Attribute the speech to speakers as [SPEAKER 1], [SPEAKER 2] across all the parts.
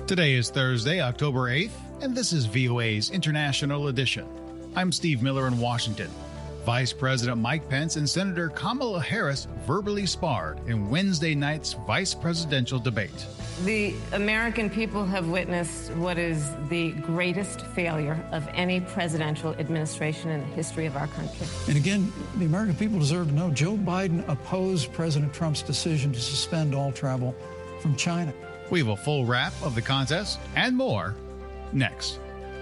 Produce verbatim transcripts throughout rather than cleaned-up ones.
[SPEAKER 1] Today is Thursday, October eighth, and this is V O A's International Edition. I'm Steve Miller in Washington. Vice President Mike Pence and Senator Kamala Harris verbally sparred in Wednesday night's vice presidential debate.
[SPEAKER 2] The American people have witnessed what is the greatest failure of any presidential administration in the history of our country.
[SPEAKER 3] And again, the American people deserve to know Joe Biden opposed President Trump's decision to suspend all travel from China.
[SPEAKER 1] We have a full wrap of the contest and more next.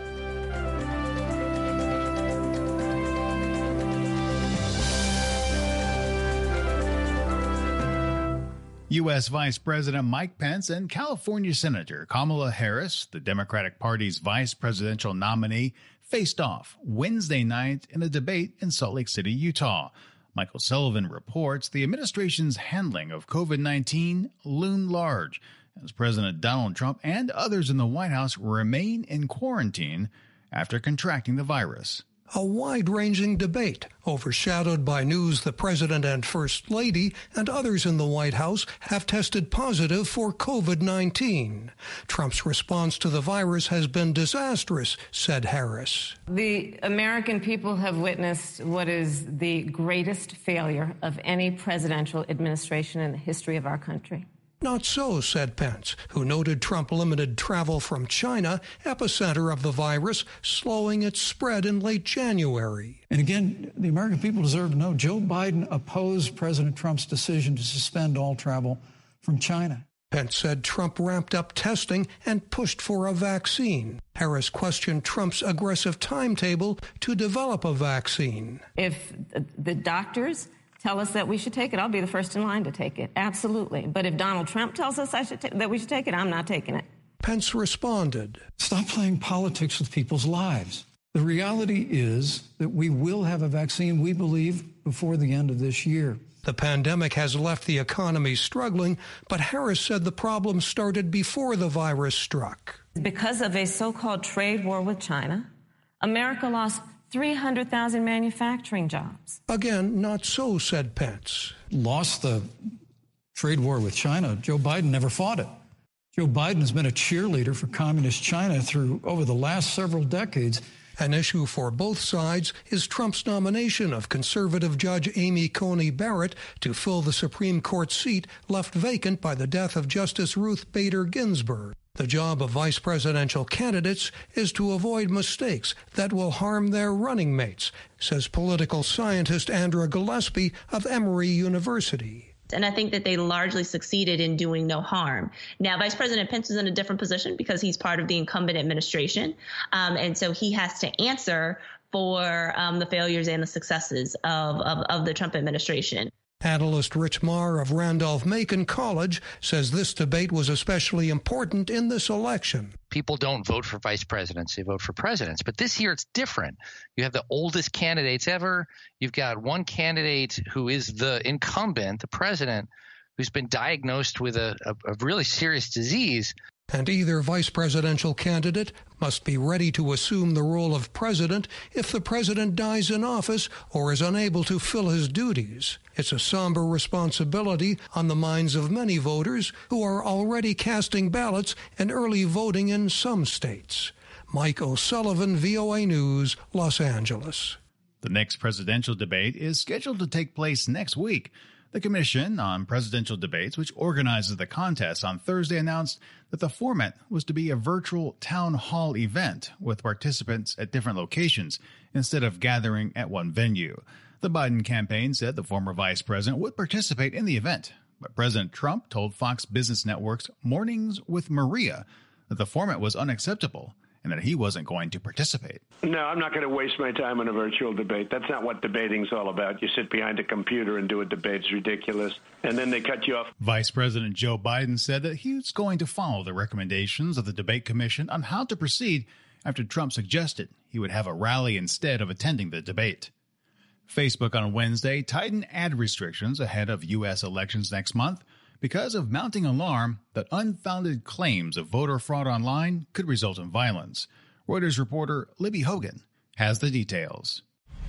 [SPEAKER 1] U S. Vice President Mike Pence and California Senator Kamala Harris, the Democratic Party's vice presidential nominee, faced off Wednesday night in a debate in Salt Lake City, Utah. Michael Sullivan reports the administration's handling of COVID nineteen loomed large as President Donald Trump and others in the White House remain in quarantine after contracting the virus.
[SPEAKER 4] A wide-ranging debate overshadowed by news the President and First Lady and others in the White House have tested positive for COVID nineteen. Trump's response to the virus has been disastrous, said Harris.
[SPEAKER 2] The American people have witnessed what is the greatest failure of any presidential administration in the history of our country.
[SPEAKER 4] Not so, said Pence, who noted Trump limited travel from China, epicenter of the virus, slowing its spread in late January.
[SPEAKER 3] And again, the American people deserve to know Joe Biden opposed President Trump's decision to suspend all travel from China.
[SPEAKER 4] Pence said Trump ramped up testing and pushed for a vaccine. Harris questioned Trump's aggressive timetable to develop a vaccine.
[SPEAKER 2] If the doctors tell us that we should take it, I'll be the first in line to take it. Absolutely. But if Donald Trump tells us I should ta- that we should take it, I'm not taking it.
[SPEAKER 4] Pence responded.
[SPEAKER 3] Stop playing politics with people's lives. The reality is that we will have a vaccine, we believe, before the end of this year.
[SPEAKER 4] The pandemic has left the economy struggling, but Harris said the problem started before the virus struck.
[SPEAKER 2] Because of a so-called trade war with China, America lost three hundred thousand manufacturing jobs.
[SPEAKER 4] Again, not so, said Pence.
[SPEAKER 3] Lost the trade war with China. Joe Biden never fought it. Joe Biden has been a cheerleader for communist China through over the last several decades.
[SPEAKER 4] An issue for both sides is Trump's nomination of conservative Judge Amy Coney Barrett to fill the Supreme Court seat left vacant by the death of Justice Ruth Bader Ginsburg. The job of vice presidential candidates is to avoid mistakes that will harm their running mates, says political scientist Andra Gillespie of Emory University.
[SPEAKER 5] And I think that they largely succeeded in doing no harm. Now, Vice President Pence is in a different position because he's part of the incumbent administration. Um, and so he has to answer for um, the failures and the successes of, of, of the Trump administration.
[SPEAKER 4] Analyst Rich Marr of Randolph-Macon College says this debate was especially important in this election.
[SPEAKER 6] People don't vote for vice presidents, they vote for presidents. But this year it's different. You have the oldest candidates ever. You've got one candidate who is the incumbent, the president, who's been diagnosed with a, a, a really serious disease.
[SPEAKER 4] And either vice presidential candidate must be ready to assume the role of president if the president dies in office or is unable to fill his duties. It's a somber responsibility on the minds of many voters who are already casting ballots and early voting in some states. Mike O'Sullivan, V O A News, Los Angeles.
[SPEAKER 1] The next presidential debate is scheduled to take place next week. The Commission on Presidential Debates, which organizes the contest, on Thursday announced that the format was to be a virtual town hall event with participants at different locations instead of gathering at one venue. The Biden campaign said the former vice president would participate in the event, but President Trump told Fox Business Network's Mornings with Maria that the format was unacceptable and that he wasn't going to participate.
[SPEAKER 7] No, I'm not going to waste my time on a virtual debate. That's not what debating's all about. You sit behind a computer and do a debate. It's ridiculous. And then they cut you off.
[SPEAKER 1] Vice President Joe Biden said that he's going to follow the recommendations of the Debate Commission on how to proceed after Trump suggested he would have a rally instead of attending the debate. Facebook on Wednesday tightened ad restrictions ahead of U S elections next month because of mounting alarm that unfounded claims of voter fraud online could result in violence. Reuters reporter Libby Hogan has the details.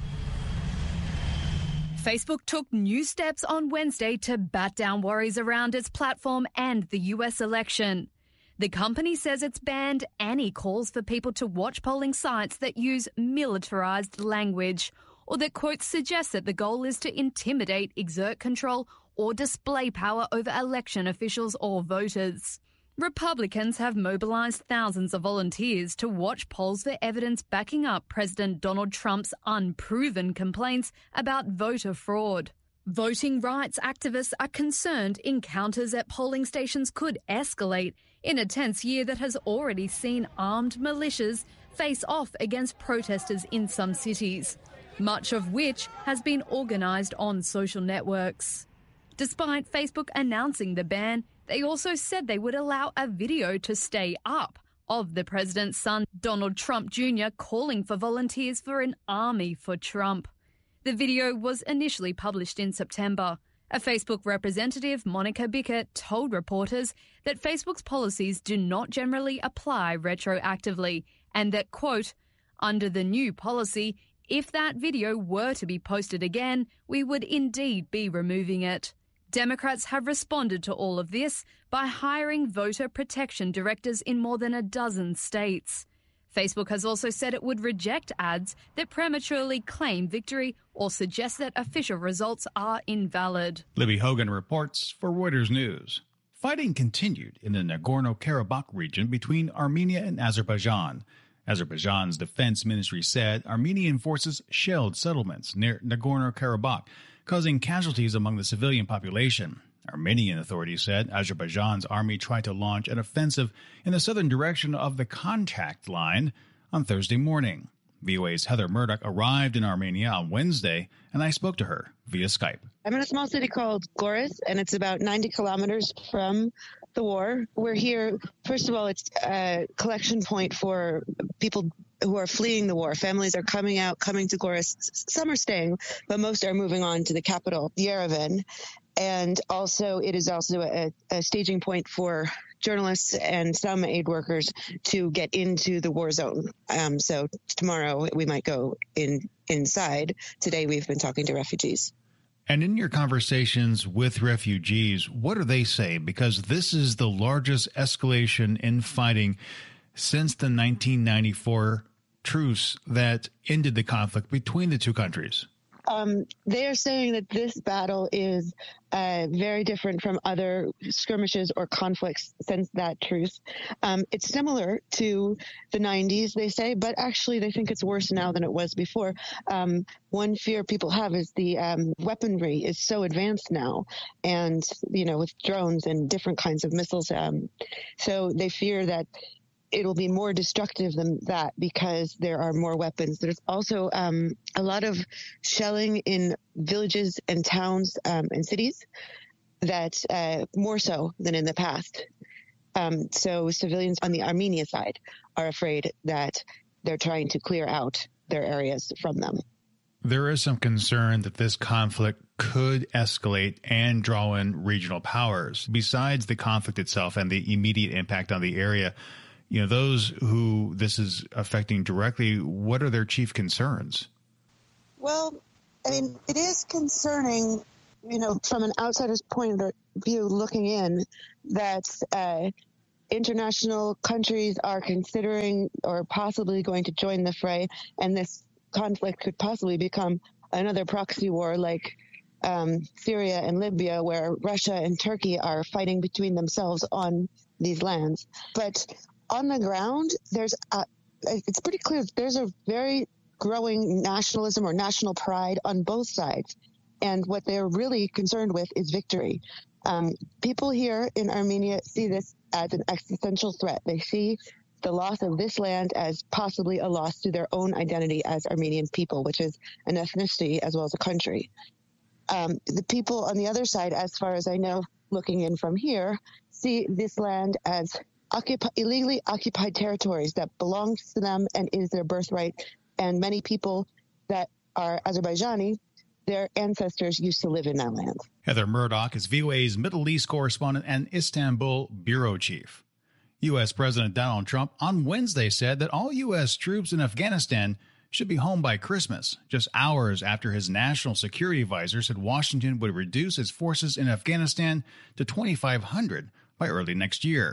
[SPEAKER 8] Facebook took new steps on Wednesday to bat down worries around its platform and the U S election. The company says it's banned any calls for people to watch polling sites that use militarized language or that, quote, suggest that the goal is to intimidate, exert control or display power over election officials or voters. Republicans have mobilized thousands of volunteers to watch polls for evidence backing up President Donald Trump's unproven complaints about voter fraud. Voting rights activists are concerned encounters at polling stations could escalate in a tense year that has already seen armed militias face off against protesters in some cities, much of which has been organised on social networks. Despite Facebook announcing the ban, they also said they would allow a video to stay up of the president's son, Donald Trump Junior, calling for volunteers for an army for Trump. The video was initially published in September. A Facebook representative, Monica Bickett, told reporters that Facebook's policies do not generally apply retroactively and that, quote, under the new policy, if that video were to be posted again, we would indeed be removing it. Democrats have responded to all of this by hiring voter protection directors in more than a dozen states. Facebook has also said it would reject ads that prematurely claim victory or suggest that official results are invalid.
[SPEAKER 1] Libby Hogan reports for Reuters News. Fighting continued in the Nagorno-Karabakh region between Armenia and Azerbaijan. Azerbaijan's defense ministry said Armenian forces shelled settlements near Nagorno-Karabakh, causing casualties among the civilian population. Armenian authorities said Azerbaijan's army tried to launch an offensive in the southern direction of the contact line on Thursday morning. V O A's Heather Murdoch arrived in Armenia on Wednesday, and I spoke to her via Skype.
[SPEAKER 9] I'm in a small city called Goris, and it's about ninety kilometers from the war. We're here, first of all, it's a collection point for people who are fleeing the war. Families are coming out, coming to Goris. Some are staying, but most are moving on to the capital, Yerevan. And also, it is also a, a staging point for journalists and some aid workers to get into the war zone. Um, so tomorrow we might go in inside. Today we've been talking to refugees.
[SPEAKER 1] And in your conversations with refugees, what do they say? Because this is the largest escalation in fighting since the nineteen ninety-four truce that ended the conflict between the two countries.
[SPEAKER 9] Um, they are saying that this battle is uh, very different from other skirmishes or conflicts since that truce. Um, it's similar to the nineties, they say, but actually they think it's worse now than it was before. Um, one fear people have is the um, weaponry is so advanced now, and, you know, with drones and different kinds of missiles. Um, so they fear that it'll be more destructive than that because there are more weapons. There's also um, a lot of shelling in villages and towns um, and cities that uh, more so than in the past. Um, so civilians on the Armenia side are afraid that they're trying to clear out their areas from them.
[SPEAKER 1] There is some concern that this conflict could escalate and draw in regional powers. Besides the conflict itself and the immediate impact on the area, you know, those who this is affecting directly, what are their chief concerns?
[SPEAKER 9] Well, I mean, it is concerning, you know, from an outsider's point of view looking in, that uh, international countries are considering or possibly going to join the fray, and this conflict could possibly become another proxy war like um, Syria and Libya, where Russia and Turkey are fighting between themselves on these lands. But on the ground, there's a, it's pretty clear there's a very growing nationalism or national pride on both sides. And what they're really concerned with is victory. Um, people here in Armenia see this as an existential threat. They see the loss of this land as possibly a loss to their own identity as Armenian people, which is an ethnicity as well as a country. Um, the people on the other side, as far as I know, looking in from here, see this land as Occup- illegally occupied territories that belongs to them and is their birthright. And many people that are Azerbaijani, their ancestors used to live in that land.
[SPEAKER 1] Heather Murdoch is V O A's Middle East correspondent and Istanbul bureau chief. U S. President Donald Trump on Wednesday said that all U S troops in Afghanistan should be home by Christmas, just hours after his national security advisor said Washington would reduce its forces in Afghanistan to twenty-five hundred by early next year.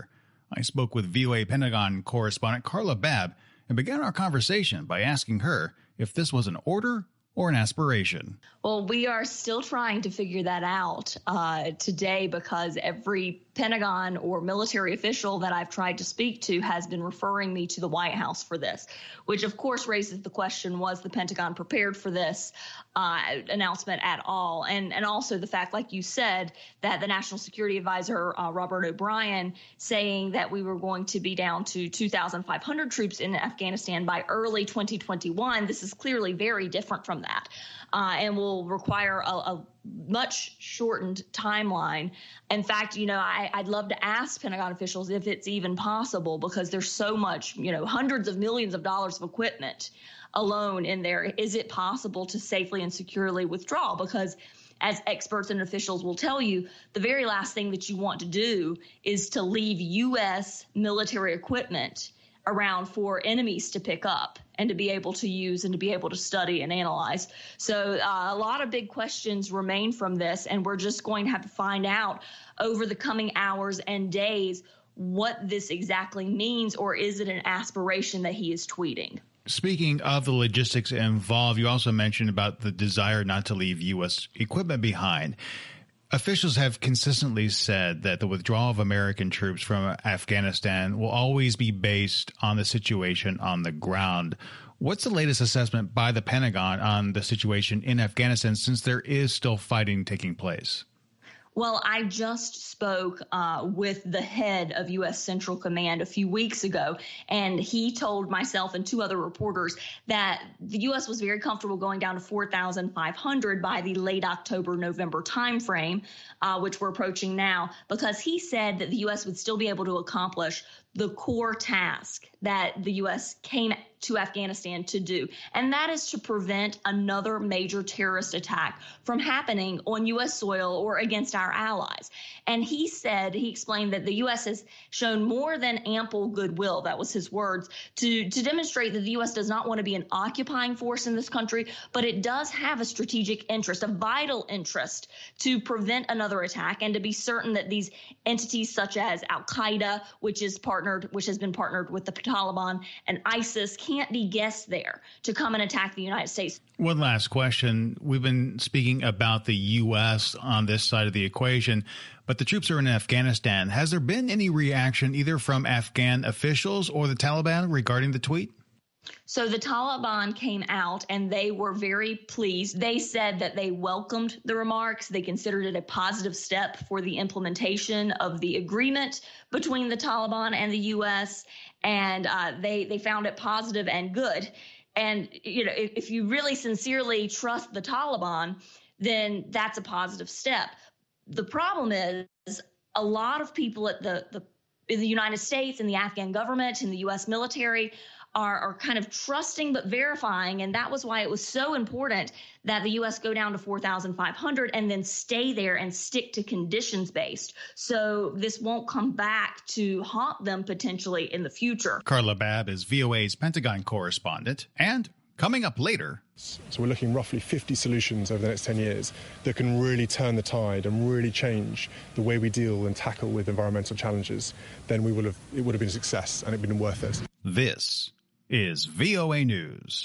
[SPEAKER 1] I spoke with V O A Pentagon correspondent Carla Babb and began our conversation by asking her if this was an order or an aspiration.
[SPEAKER 10] Well, we are still trying to figure that out uh, today because every Pentagon or military official that I've tried to speak to has been referring me to the White House for this, which of course raises the question, was the Pentagon prepared for this uh, announcement at all? And and also the fact, like you said, that the National Security Advisor, uh, Robert O'Brien, saying that we were going to be down to two thousand five hundred troops in Afghanistan by early twenty twenty-one. This is clearly very different from that uh, and will require a, a much shortened timeline. In fact, you know, I, I'd love to ask Pentagon officials if it's even possible, because there's so much, you know, hundreds of millions of dollars of equipment alone in there. Is it possible to safely and securely withdraw? Because as experts and officials will tell you, the very last thing that you want to do is to leave U S military equipment around for enemies to pick up and to be able to use and to be able to study and analyze. So uh, a lot of big questions remain from this, and we're just going to have to find out over the coming hours and days what this exactly means, or is it an aspiration that he is tweeting?
[SPEAKER 1] Speaking of the logistics involved, you also mentioned about the desire not to leave U S equipment behind. Officials have consistently said that the withdrawal of American troops from Afghanistan will always be based on the situation on the ground. What's the latest assessment by the Pentagon on the situation in Afghanistan, since there is still fighting taking place?
[SPEAKER 10] Well, I just spoke uh, with the head of U S Central Command a few weeks ago, and he told myself and two other reporters that the U S was very comfortable going down to four thousand five hundred by the late October, November timeframe, uh, which we're approaching now, because he said that the U S would still be able to accomplish the core task that the U S came to Afghanistan to do, and that is to prevent another major terrorist attack from happening on U S soil or against our allies. And he said, he explained that the U S has shown more than ample goodwill, that was his words, to, to demonstrate that the U S does not want to be an occupying force in this country, but it does have a strategic interest, a vital interest, to prevent another attack and to be certain that these entities such as Al-Qaeda, which is partnered, which has been partnered with the Taliban, and ISIS can't be guessed there to come and attack the United States.
[SPEAKER 1] One last question. We've been speaking about the U S on this side of the equation, but the troops are in Afghanistan. Has there been any reaction either from Afghan officials or the Taliban regarding the tweet?
[SPEAKER 10] So the Taliban came out and they were very pleased. They said that they welcomed the remarks. They considered it a positive step for the implementation of the agreement between the Taliban and the U S, and uh, they, they found it positive and good. And, you know, if, if you really sincerely trust the Taliban, then that's a positive step. The problem is a lot of people at the, the in the United States, in the Afghan government, in the U S military, Are, are kind of trusting but verifying, and that was why it was so important that the U S go down to four thousand five hundred and then stay there and stick to conditions-based, so this won't come back to haunt them potentially in the future.
[SPEAKER 1] Carla Babb is V O A's Pentagon correspondent, and coming up later.
[SPEAKER 11] So we're looking roughly fifty solutions over the next ten years that can really turn the tide and really change the way we deal and tackle with environmental challenges. Then we would have, it would have been a success and it would have been worth it.
[SPEAKER 1] This is V O A News.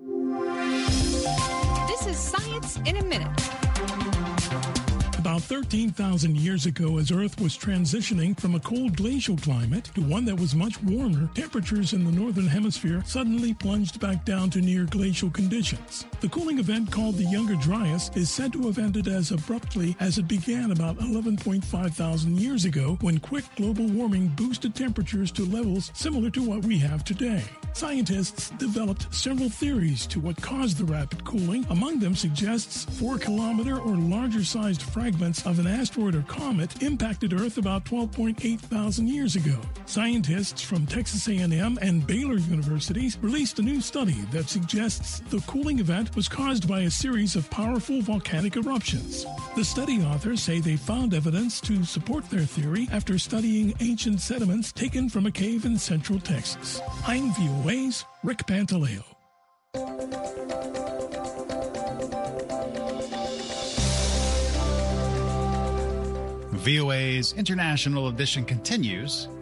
[SPEAKER 12] This is Science in a Minute.
[SPEAKER 13] About thirteen thousand years ago, as Earth was transitioning from a cold glacial climate to one that was much warmer, temperatures in the northern hemisphere suddenly plunged back down to near glacial conditions. The cooling event, called the Younger Dryas, is said to have ended as abruptly as it began about eleven point five thousand years ago, when quick global warming boosted temperatures to levels similar to what we have today. Scientists developed several theories to what caused the rapid cooling. Among them suggests four kilometer or larger sized fragments of an asteroid or comet impacted Earth about twelve point eight thousand years ago. Scientists from Texas A and M and Baylor Universities released a new study that suggests the cooling event was caused by a series of powerful volcanic eruptions. The study authors say they found evidence to support their theory after studying ancient sediments taken from a cave in central Texas. I'm V O A's Rick Pantaleo.
[SPEAKER 1] V O A's International Edition continues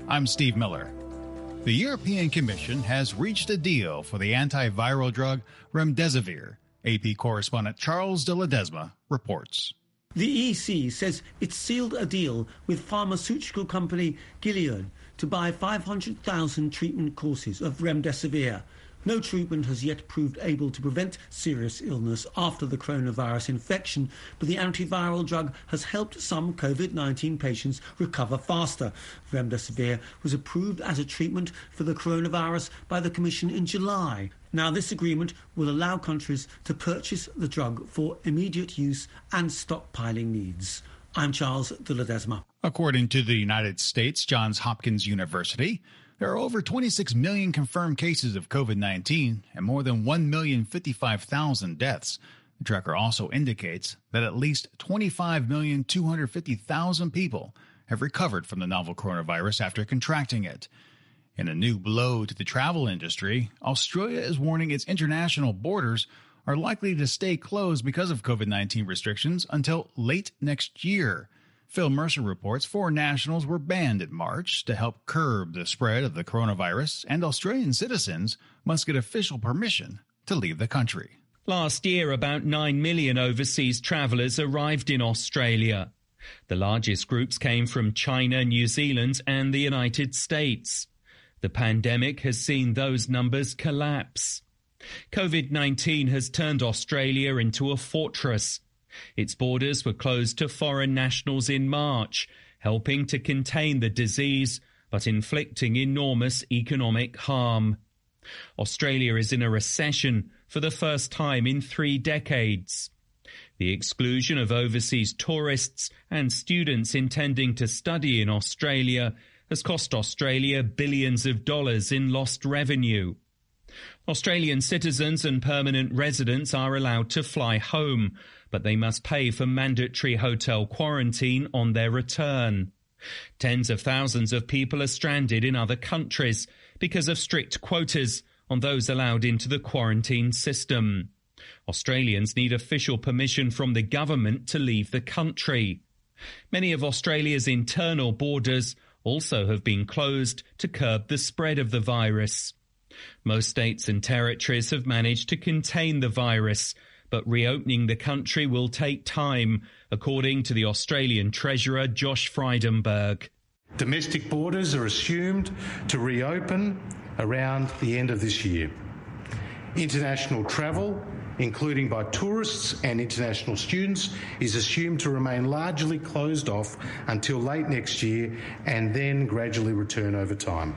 [SPEAKER 1] I'm Steve Miller. The European Commission has reached a deal for the antiviral drug remdesivir. A P correspondent Charles de Ledesma reports.
[SPEAKER 14] The E C says it sealed a deal with pharmaceutical company Gilead to buy five hundred thousand treatment courses of remdesivir. No treatment has yet proved able to prevent serious illness after the coronavirus infection, but the antiviral drug has helped some COVID nineteen patients recover faster. Remdesivir was approved as a treatment for the coronavirus by the Commission in July. Now, this agreement will allow countries to purchase the drug for immediate use and stockpiling needs. I'm Charles de Ledesma.
[SPEAKER 1] According to the United States Johns Hopkins University, there are over twenty-six million confirmed cases of COVID nineteen and more than one million fifty-five thousand deaths. The tracker also indicates that at least twenty-five million two hundred fifty thousand people have recovered from the novel coronavirus after contracting it. In a new blow to the travel industry, Australia is warning its international borders are likely to stay closed because of COVID nineteen restrictions until late next year. Phil Mercer reports four nationals were banned in March to help curb the spread of the coronavirus, and Australian citizens must get official permission to leave the country.
[SPEAKER 15] Last year, about nine million overseas travellers arrived in Australia. The largest groups came from China, New Zealand and the United States. The pandemic has seen those numbers collapse. COVID nineteen has turned Australia into a fortress. Its borders were closed to foreign nationals in March, helping to contain the disease, but inflicting enormous economic harm. Australia is in a recession for the first time in three decades. The exclusion of overseas tourists and students intending to study in Australia has cost Australia billions of dollars in lost revenue. Australian citizens and permanent residents are allowed to fly home, but they must pay for mandatory hotel quarantine on their return. Tens of thousands of people are stranded in other countries because of strict quotas on those allowed into the quarantine system. Australians need official permission from the government to leave the country. Many of Australia's internal borders also have been closed to curb the spread of the virus. Most states and territories have managed to contain the virus, but reopening the country will take time, according to the Australian Treasurer Josh Frydenberg.
[SPEAKER 16] Domestic borders are assumed to reopen around the end of this year. International travel, including by tourists and international students, is assumed to remain largely closed off until late next year and then gradually return over time.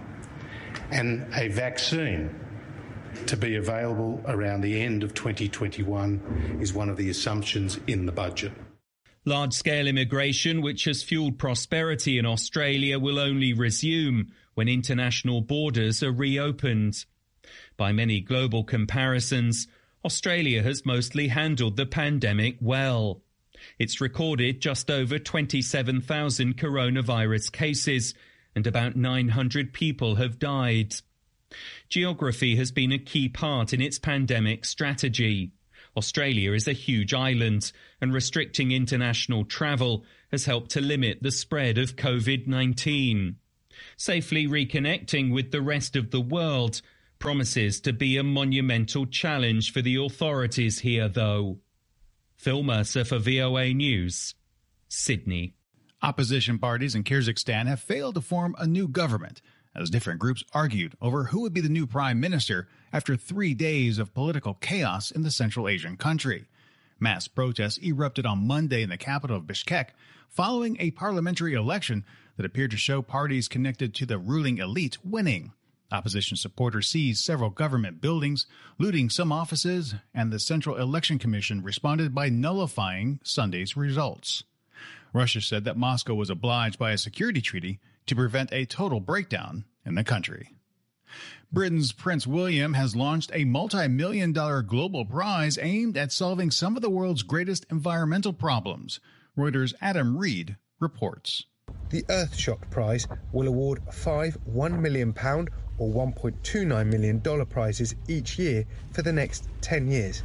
[SPEAKER 16] And a vaccine to be available around the end of twenty twenty-one is one of the assumptions in the budget.
[SPEAKER 15] Large-scale immigration, which has fueled prosperity in Australia, will only resume when international borders are reopened. By many global comparisons, Australia has mostly handled the pandemic well. It's recorded just over twenty-seven thousand coronavirus cases, and about nine hundred people have died. Geography has been a key part in its pandemic strategy. Australia is a huge island, and restricting international travel has helped to limit the spread of COVID nineteen. Safely reconnecting with the rest of the world promises to be a monumental challenge for the authorities here, though. Phil Mercer for V O A News, Sydney.
[SPEAKER 1] Opposition parties in Kyrgyzstan have failed to form a new government, as different groups argued over who would be the new prime minister after three days of political chaos in the Central Asian country. Mass protests erupted on Monday in the capital of Bishkek following a parliamentary election that appeared to show parties connected to the ruling elite winning. Opposition supporters seized several government buildings, looting some offices, and the Central Election Commission responded by nullifying Sunday's results. Russia said that Moscow was obliged by a security treaty to prevent a total breakdown in the country. Britain's Prince William has launched a multi-million dollar global prize aimed at solving some of the world's greatest environmental problems. Reuters' Adam Reed reports.
[SPEAKER 17] The Earthshot Prize will award five one million pounds or one point two nine million dollars prizes each year for the next ten years.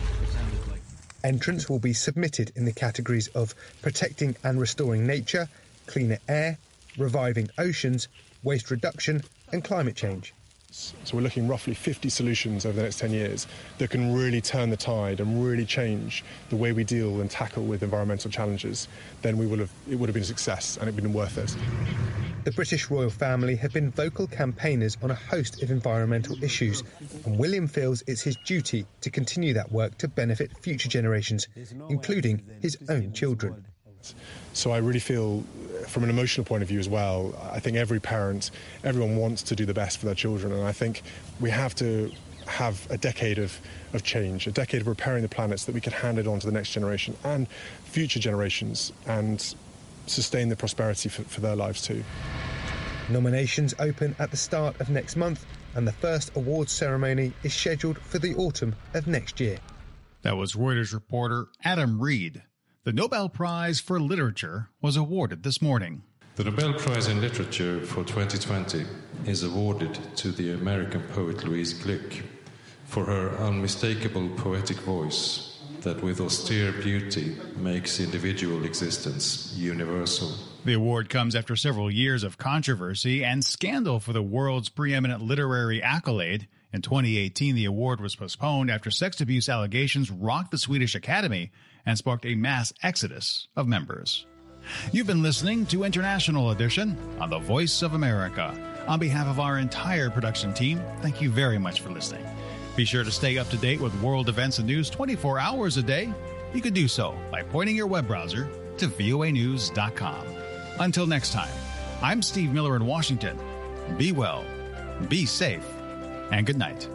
[SPEAKER 17] Entrants will be submitted in the categories of protecting and restoring nature, cleaner air, reviving oceans, waste reduction and climate change.
[SPEAKER 11] So we're looking roughly fifty solutions over the next ten years that can really turn the tide and really change the way we deal and tackle with environmental challenges. Then we will have, it would have been a success and it would have been worth it.
[SPEAKER 17] The British royal family have been vocal campaigners on a host of environmental issues, and William feels it's his duty to continue that work to benefit future generations, including his own children.
[SPEAKER 11] So I really feel, from an emotional point of view as well, I think every parent, everyone wants to do the best for their children, and I think we have to have a decade of, of change, a decade of repairing the planet so that we can hand it on to the next generation and future generations and sustain the prosperity for, for their lives too.
[SPEAKER 17] Nominations open at the start of next month, and the first awards ceremony is scheduled for the autumn of next year.
[SPEAKER 1] That was Reuters reporter Adam Reed. The Nobel Prize for Literature was awarded this morning.
[SPEAKER 18] The Nobel Prize in Literature for twenty twenty is awarded to the American poet Louise Glück for her unmistakable poetic voice that with austere beauty makes individual existence universal.
[SPEAKER 1] The award comes after several years of controversy and scandal for the world's preeminent literary accolade. In twenty eighteen, the award was postponed after sex abuse allegations rocked the Swedish Academy and sparked a mass exodus of members. You've been listening to International Edition on the Voice of America. On behalf of our entire production team, thank you very much for listening. Be sure to stay up to date with world events and news twenty-four hours a day. You can do so by pointing your web browser to V O A news dot com. Until next time, I'm Steve Miller in Washington. Be well, be safe, and good night.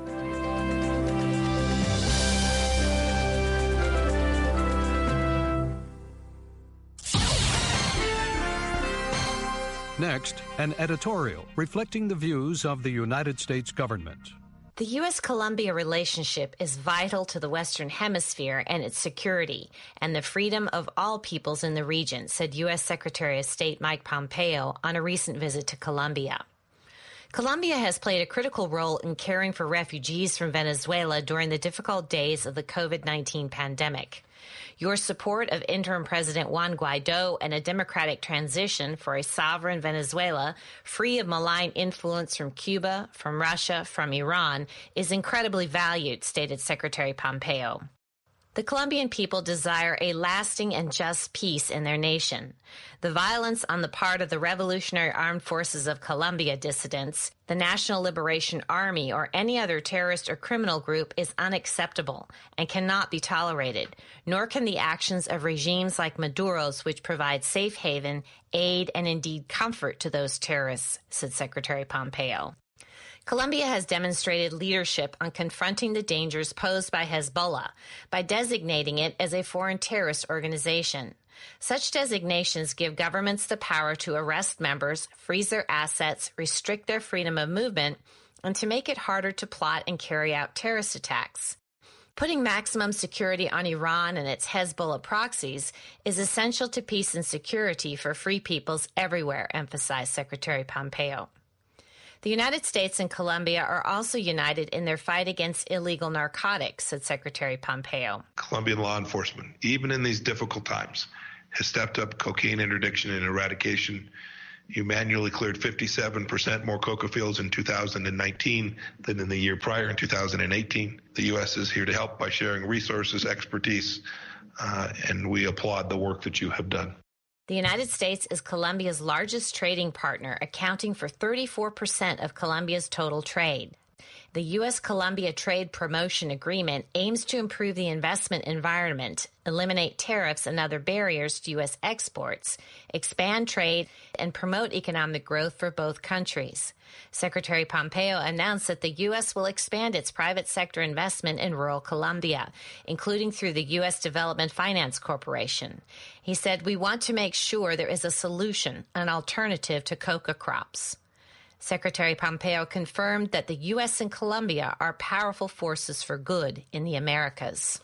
[SPEAKER 19] Next, an editorial reflecting the views of the United States government.
[SPEAKER 20] The U S Colombia relationship is vital to the Western Hemisphere and its security and the freedom of all peoples in the region, said U S Secretary of State Mike Pompeo on a recent visit to Colombia. Colombia has played a critical role in caring for refugees from Venezuela during the difficult days of the COVID nineteen pandemic. Your support of interim President Juan Guaido and a democratic transition for a sovereign Venezuela, free of malign influence from Cuba, from Russia, from Iran, is incredibly valued, stated Secretary Pompeo. The Colombian people desire a lasting and just peace in their nation. The violence on the part of the Revolutionary Armed Forces of Colombia dissidents, the National Liberation Army, or any other terrorist or criminal group is unacceptable and cannot be tolerated, nor can the actions of regimes like Maduro's, which provide safe haven, aid, and indeed comfort to those terrorists, said Secretary Pompeo. Colombia has demonstrated leadership on confronting the dangers posed by Hezbollah by designating it as a foreign terrorist organization. Such designations give governments the power to arrest members, freeze their assets, restrict their freedom of movement, and to make it harder to plot and carry out terrorist attacks. Putting maximum security on Iran and its Hezbollah proxies is essential to peace and security for free peoples everywhere, emphasized Secretary Pompeo. The United States and Colombia are also united in their fight against illegal narcotics, said Secretary Pompeo.
[SPEAKER 21] Colombian law enforcement, even in these difficult times, has stepped up cocaine interdiction and eradication. You manually cleared fifty-seven percent more coca fields in two thousand nineteen than in the year prior in two thousand eighteen. The U S is here to help by sharing resources, expertise, uh, and we applaud the work that you have done.
[SPEAKER 20] The United States is Colombia's largest trading partner, accounting for thirty-four percent of Colombia's total trade. The U S-Colombia Trade Promotion Agreement aims to improve the investment environment, eliminate tariffs and other barriers to U S exports, expand trade, and promote economic growth for both countries. Secretary Pompeo announced that the U S will expand its private sector investment in rural Colombia, including through the U S Development Finance Corporation. He said, "We want to make sure there is a solution, an alternative to coca crops." Secretary Pompeo confirmed that the U S and Colombia are powerful forces for good in the Americas.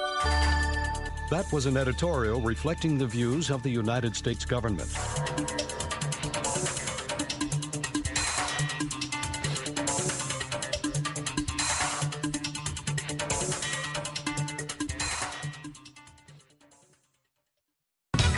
[SPEAKER 19] That was an editorial reflecting the views of the United States government.